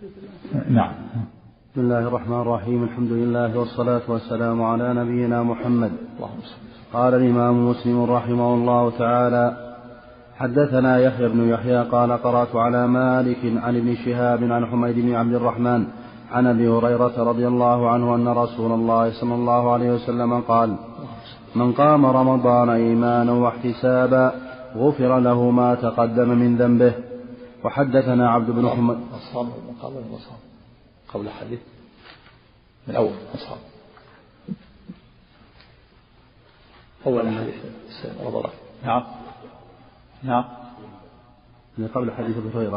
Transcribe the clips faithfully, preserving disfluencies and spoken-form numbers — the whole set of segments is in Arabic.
نعم. بسم الله الرحمن الرحيم. الحمد لله والصلاة والسلام على نبينا محمد. قال الإمام مسلم رحمه الله تعالى: حدثنا يحيى بن يحيى قال قرأت على مالك عن ابن شهاب عن حميد بن عبد الرحمن عن أبي هريرة رضي الله عنه أن رسول الله صلى الله عليه وسلم قال: من قام رمضان إيمانا واحتسابا غفر له ما تقدم من ذنبه. وحدثنا عبد بن حميد قبل الحديث من أول أصحاب أول حديث رضي. نعم نعم من قبل حديث أبي هريرة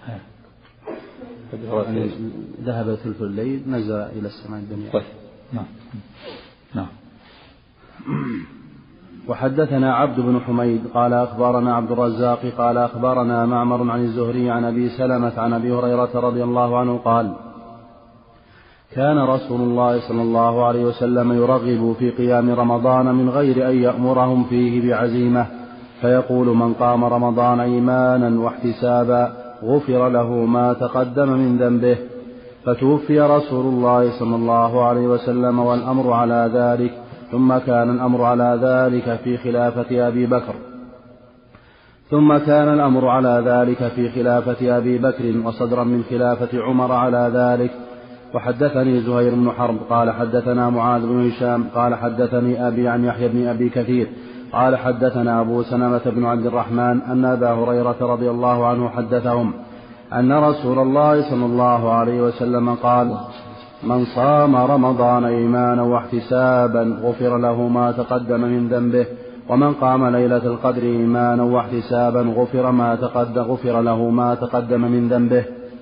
يعني ذهب ثلث الليل نزل إلى السماء الدنيا. طيب. نعم نعم. وحدثنا عبد بن حميد قال أخبرنا عبد الرزاق قال أخبرنا معمر عن الزهري عن أبي سلمة عن أبي هريرة رضي الله عنه قال: كان رسول الله صلى الله عليه وسلم يرغب في قيام رمضان من غير أن يأمرهم فيه بعزيمة، فيقول: من قام رمضان إيمانا واحتسابا غفر له ما تقدم من ذنبه. فتوفي رسول الله صلى الله عليه وسلم والأمر على ذلك، ثم كان الأمر على ذلك في خلافة أبي بكر ثم كان الأمر على ذلك في خلافة أبي بكر وصدرا من خلافة عمر على ذلك. وحدثني زهير بن حرب قال حدثنا معاذ بن هشام قال حدثني أبي عن يحيى بن أبي كثير قال حدثنا أبو سلمة بن عبد الرحمن أن أبا هريرة رضي الله عنه حدثهم أن رسول الله صلى الله عليه وسلم قال: من صام رمضان إيمانا واحتسابا غفر له ما تقدم من ذنبه، ومن قام ليلة القدر إيمانا واحتسابا غفر, ما تقدم غفر له ما تقدم من ذنبه.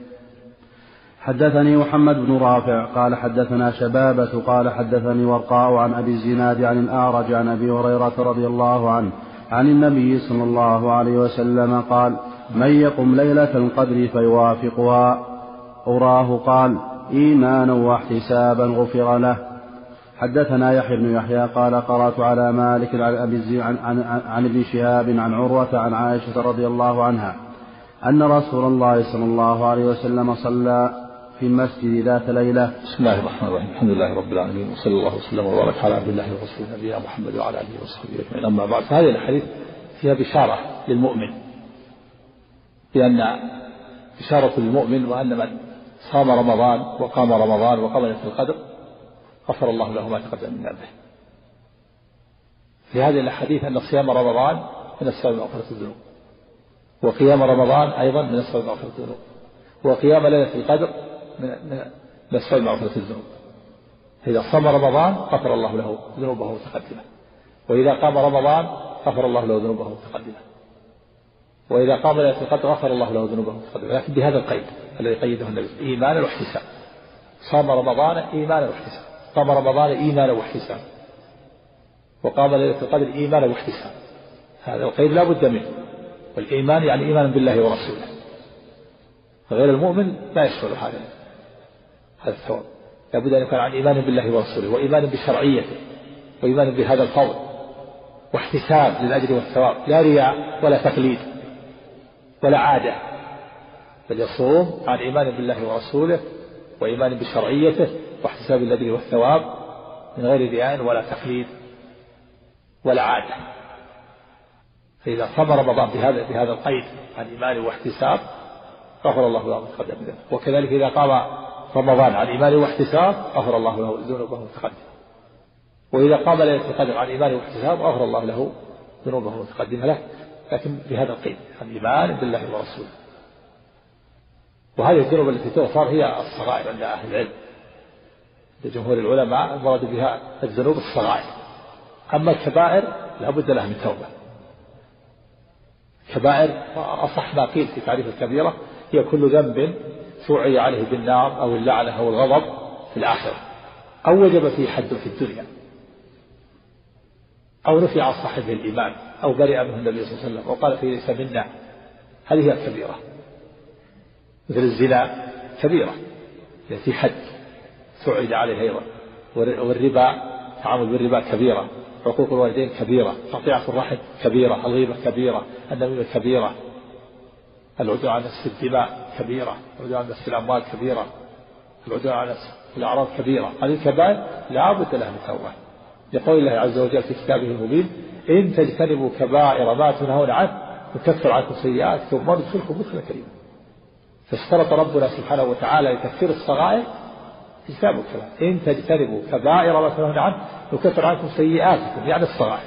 حدثني محمد بن رافع قال حدثنا شبابة قال حدثني ورقاء عن أبي الزناد عن الأعرج عن أبي هريرة رضي الله عنه عن النبي صلى الله عليه وسلم قال: من يقم ليلة القدر فيوافقها أراه قال: إيمانا واحتسابا غفر له. حدثنا يحيى بن يحيى قال قرأت على مالك عن أبي عن, عن, عن ابن شهاب عن عروة عن عائشة رضي الله عنها أن رسول الله صلى الله عليه وسلم صلى في المسجد ذات ليلة. بسم الله الرحمن الرحيم. الحمد لله رب العالمين، وصلى الله وسلم وبارك على عبد الله ورسوله نبينا محمد وعلى آله وصحبه أجمعين. أما بعد، فهذه الحديث فيها بشارة للمؤمن، بأن بشارة للمؤمن وأن من صام رمضان وقام رمضان وقام ليلة القدر غفر الله له ما تقدم من ذنبه. في هذه الحديث أن صيام رمضان من أسباب مغفرة الذنوب، وقيام رمضان أيضا من أسباب مغفرة الذنوب، وقيام ليلة القدر من أسباب مغفرة الذنوب. إذا صام رمضان غفر الله له ذنوبه متقدمة، وإذا قام رمضان غفر الله له ذنوبه متقدمة، وإذا قام ليلة القدر غفر الله له ذنوبه متقدمة، لكن بهذا القيد الذي قيده النبي: إيمانا واحتساب. صام رمضان إيمانا واحتساب، قام رمضان إيمانا واحتساب، وقام ليلة القدر إيمانا واحتساب. هذا القيد لا بد منه، والإيمان يعني إيمان بالله ورسوله، فغير المؤمن لا يشمل هذا هذا الثواب. لا بد أن يكون عن إيمان بالله ورسوله، وإيمان بشرعيته، وإيمان بهذا الفضل، واحتساب للأجر والثواب، لا رياء ولا تقليد ولا عادة، بل يصوم عن إيمان بالله ورسوله وإيمان بشرعيته واحتساب الأجر والثواب من غير رياء ولا تقليد ولا عادة. فإذا صام رمضان بهذا بهذا القيد عن إيمان واحتساب غفر الله له ما تقدم من ذنبه، وكذلك إذا قام رمضان عن إيمان واحتساب غفر الله له ذنوبه المتقدمة، وإذا قام ليلة القدر عن إيمان واحتساب غفر الله له ذنوبه المتقدمة له، لكن بهذا القيد عن إيمان بالله ورسوله. وهذه الذنوب التي تغفر هي الصغائر عند أهل العلم، جمهور العلماء المراد بها الذنوب الصغائر. أما الكبائر لا بد لها من توبة. كبائر أصح ما قيل في تعريف الكبيرة هي كل ذنب شوعي عليه بالنار أو اللعنة أو الغضب في الآخرة، أو وجب فيه حد في الدنيا، أو نفي عن صاحبه الإيمان، أو برئ منه النبي صلى الله عليه وسلم وقال فيه ليس منا. هذه هي الكبيرة. مثل الزنا كبيرة التي حد سعد عليه أيضا، والربا تعامل بالربا كبيرة، حقوق الوالدين كبيرة، قطيعة الرحم كبيرة، الغيبة كبيرة، النميمة كبيرة. العدوان على نفس الدماء كبيرة، العدوان على نفس الأموال كبيرة، العدوان على نفس الأعراض كبيرة. هذه الكبائر لا بد لها من توبة. يقول الله عز وجل في كتابه المبين: إن تجتنبوا كبائر ما تنهون عنه نكفر عنكم سيئاتكم وندخلكم مدخلا كريما. فاشترط ربنا سبحانه وتعالى لتكفير الصغائر اجتناب الكبائر. إن تجتنبوا كبائر ما تنهون عنه نكفر عنكم سيئاتكم، يعني الصغائر.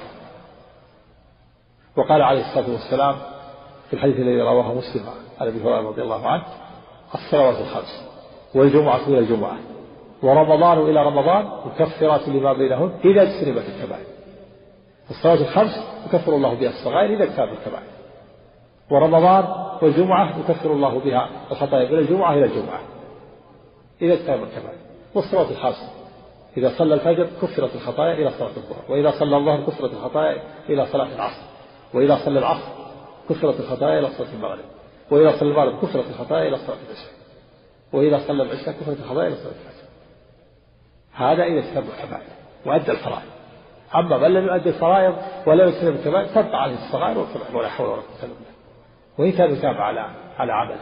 وقال عليه الصلاة والسلام في الحديث الذي رواه مسلم عن أبي هريرة رضي الله عنه: الصلوات الخمس والجمعة إلى الجمعة ورمضان إلى رمضان مكفرات لما بينهن إذا اجتنبت الكبائر. الصلوات الخمس يكفر الله بها الصغائر إذا اجتنبت الكبائر، ورمضان والجمعة يكفر الله بها الخطايا من الجمعة إلى الجمعة إذا اجتنبت الكبائر. والصلوات الخمس إذا صلى الفجر كفرت الخطايا إلى صلاة الظهر، وإذا صلى الظهر كفرت الخطايا إلى صلاة العصر، وإذا صلى العصر كفرت الخطايا إلى صلاة المغرب، وإذا صلى المغرب كفرت الخطايا إلى صلاة العشاء، وإذا صلى العشاء كفرت الخطايا إلى صلاة الفجر. هذا إذا اجتنب الكبائر وأدى الفرائض. أما من لم يؤدي الفرائض ولم يجتنب الكبائر تبقى عليه الصغائر والكبائر ولا حول ولا قوة إلا بالله، وإن كان يتابع على على عمله.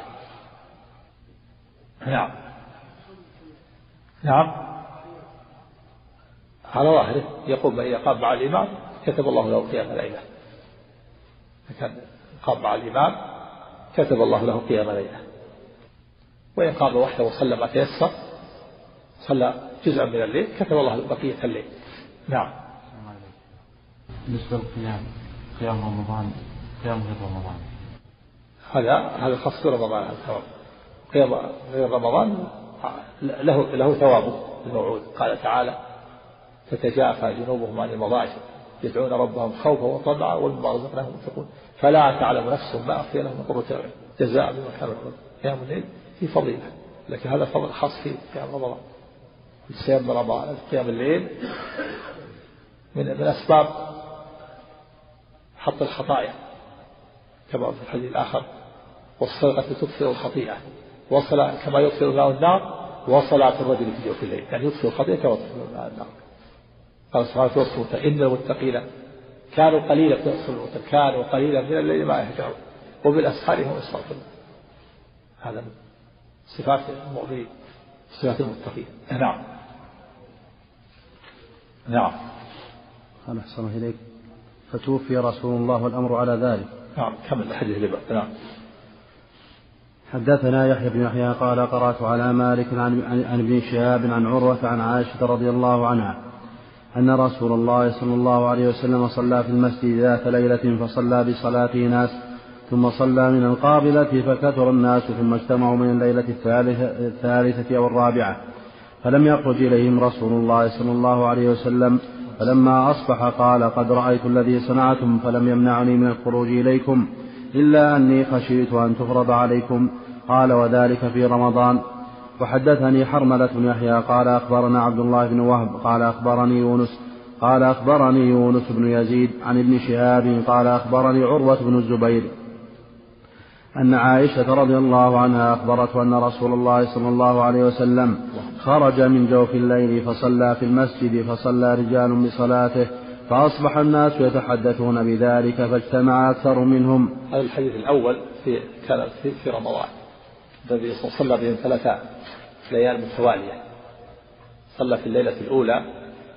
نعم نعم على ظاهره يقوم إذا قام مع الإمام كتب الله له قيام ليلة. كان قام مع الإمام كتب الله له قيام ليلة. وإن قام وحده وصلى ما تيسر، صلى جزءا من الليل، كتب الله له بقية الليل. نعم. بالنسبة للقيام، قيام رمضان، قيام غير رمضان، هذا هذا خاص برمضان. هذا ثواب. قيام غير رمضان له له ثوابه الموعود. قال تعالى: تتجافى جنوبهم عن المضاجع يدعون ربهم خوفا وطمعا ومما رزقناهم ينفقون فلا تعلم نفس ما أخفي لهم من قرة أعين جزاء بما كانوا يعملون. قيام الليل في فضيلة، لكن هذا فضل خاص في قيام رمضان. صيام رمضان قيام الليل من من أسباب حط الخطايا كما في الحديث الآخر: والسرقة تكثر الخطيئة، وصلاة كما يكثر الماء النار، وصلاة الرجل في جوف الليل، يعني يكثر الخطيئة كما تكثر الماء النار. قال سبحانه وتعالى: إن المتقين كانوا قليلا كانوا قليلا من الليل ما يهجعون وبالأسحار هم يستغفرون. هذا من صفات المؤمنين، صفات المتقين. نعم نعم. قال أحسن إليك: فتوفي رسول الله والأمر على ذلك. نعم. كمل الحديث اللي بعد. نعم. حدثنا يحيى بن يحيى قال: قرأت على مالك عن, عن ابن شهاب عن عروة عن عائشة رضي الله عنها أن رسول الله صلى الله عليه وسلم صلى في المسجد ذات ليلة فصلى بصلاته ناس، ثم صلى من القابلة فكثر الناس، ثم اجتمعوا من الليلة الثالثة, الثالثة أو الرابعة، فلم يخرج إليهم رسول الله صلى الله عليه وسلم. فلما أصبح قال: قد رأيت الذي صنعتم فلم يمنعني من الخروج إليكم إلا أني خشيت أن تفرض عليكم. قال: وذلك في رمضان. وحدثني حرملة بن يحيى قال: أخبرنا عبد الله بن وهب قال: أخبرني يونس قال: أخبرني يونس بن يزيد عن ابن شهاب قال: أخبرني عروة بن الزبير أن عائشة رضي الله عنها أخبرته أن رسول الله صلى الله عليه وسلم خرج من جوف الليل فصلى في المسجد، فصلى رجال بصلاته، فأصبح الناس يتحدثون بذلك فاجتمع أكثر منهم. هذا الحديث الأول في كان في, في رمضان. النبي صلى بهم ثلاثة ليال متوالية. صلى في الليلة الأولى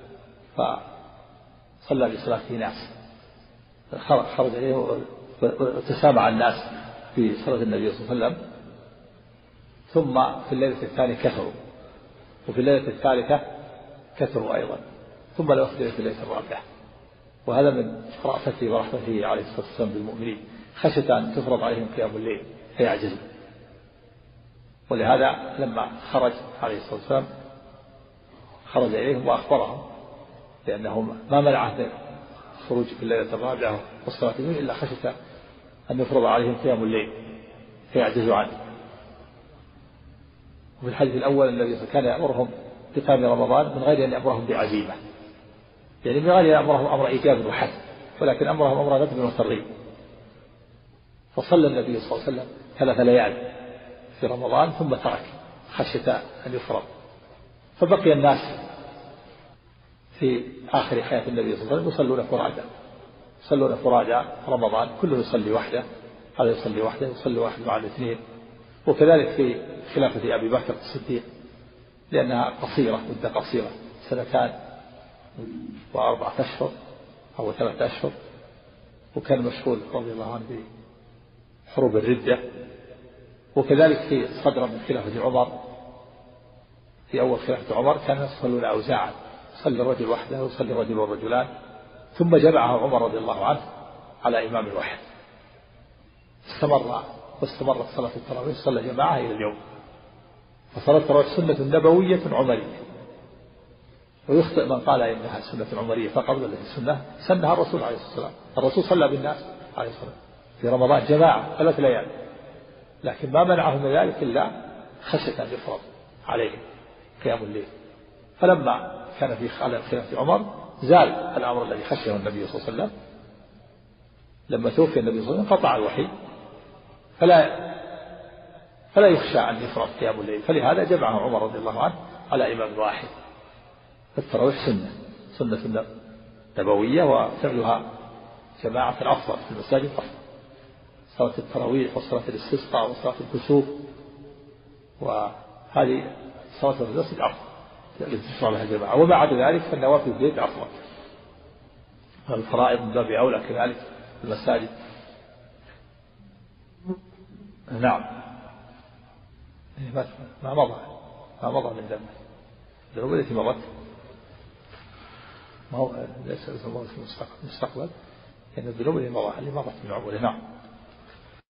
فصلى بصلاته ناس، خرج إليه وتسامع الناس في صلاة النبي صلى الله عليه وسلم. ثم في الليلة الثانية كثروا، وفي الليلة الثالثة كثروا أيضا، ثم لو أخذوا في الليلة الرابعة. وهذا من رأفته ورحمته عليه الصلاة والسلام بالمؤمنين، خشية أن تفرض عليهم قيام الليل فيعجزوا. ولهذا لما خرج عليه الصلاة والسلام خرج إليهم وأخبرهم، لأنهم ما منعه من الخروج في الليلة الرابعة والصلاة فيه إلا خشية أن يفرض عليهم قيام الليل فيعجزوا عنه. وفي الحديث الأول الذي كان يأمرهم بقيام رمضان من غير أن يأمرهم بعزيمة، يعني من غير أن يأمرهم أمر إيجاب وحث، ولكن أمرهم أمر ندب وترغيب. فصلى النبي صلى الله عليه وسلم ثلاث ليال في رمضان ثم ترك خشية أن يفرض. فبقي الناس في آخر حياة النبي صلى الله عليه وسلم يصلون فرادا، يصلون فرادا رمضان، كله يصلي وحده هذا يصلي وحده يصلي واحد مع الاثنين. وكذلك في خلافة أبي بكر الصديق لأنها قصيرة مدة قصيرة سنتان وأربعة أشهر أو ثلاثة أشهر، وكان مشغول رضي الله عنه بحروب الردة. وكذلك في صدر من خلافة عمر في أول خلافة عمر كانوا يصلون أوزاعا، يصلي الرجل وحده ويصلي الرجل والرجلان، ثم جمعه عمر رضي الله عنه على إمام واحد، استمر واستمرت صلاة التراويح صلى جماعة إلى اليوم. فصلاة التراويح سنة نبوية عمرية، ويخطئ من قال إنها سنة عمرية فقط، بل سنة سنها الرسول عليه الصلاة والسلام. الرسول صلى بالناس عليه الصلاة والسلام في رمضان جماعة ثلاث ليال، لكن ما منعه من ذلك إلا خشية أن يفرض عليهم قيام الليل. فلما كان في خلافة عمر زال الأمر الذي خشيه النبي صلى الله عليه وسلم. لما توفي النبي صلى الله عليه وسلم قطع الوحي، فلا فلا يخشى أن يفرض قيام الليل، فلهذا جمعه عمر رضي الله عنه على إمام واحد. التراويح سنة سنة نبوية، وفعلها جماعة أفضل في المساجد أفضل. صلاة التراويح وصلاة الاستسقاء وصلاة الكسوف، وهذه صلاة المسجد أفضل لتصلى بها الجماعة. وما عدا ذلك فالنوافل في البيت أفضل، الفرائض من باب أولى كذلك في المساجد. نعم ما مضى ما مضى من ذنب الذنوب التي مضت، ما هو ليس في المستقبل، لأن الذنوب اللي مضت اللي مضت من عمره. نعم.